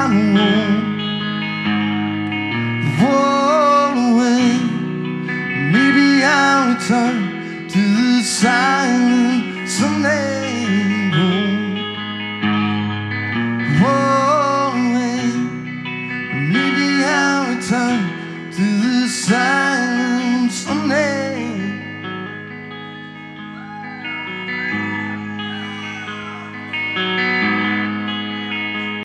I won't roll away. Maybe I'll return to the side